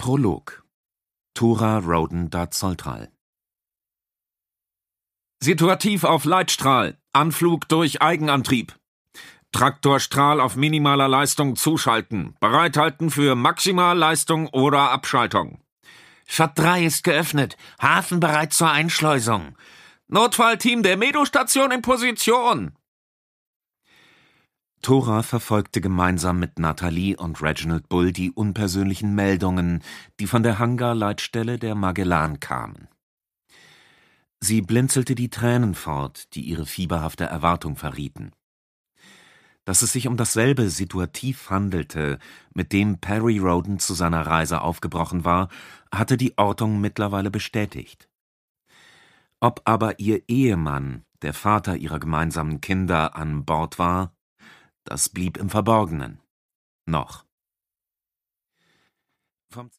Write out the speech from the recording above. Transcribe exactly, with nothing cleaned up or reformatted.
Prolog. Tora Roden da Zoltral. Situativ auf Leitstrahl. Anflug durch Eigenantrieb. Traktorstrahl auf minimaler Leistung zuschalten. Bereithalten für Maximalleistung oder Abschaltung. Schott drei ist geöffnet. Hafen bereit zur Einschleusung. Notfallteam der Medo-Station in Position. Tora verfolgte gemeinsam mit Natalie und Reginald Bull die unpersönlichen Meldungen, die von der Hangar-Leitstelle der Magellan kamen. Sie blinzelte die Tränen fort, die ihre fieberhafte Erwartung verrieten. Dass es sich um dasselbe Situativ handelte, mit dem Perry Roden zu seiner Reise aufgebrochen war, hatte die Ortung mittlerweile bestätigt. Ob aber ihr Ehemann, der Vater ihrer gemeinsamen Kinder, an Bord war, das blieb im Verborgenen. Noch. Vom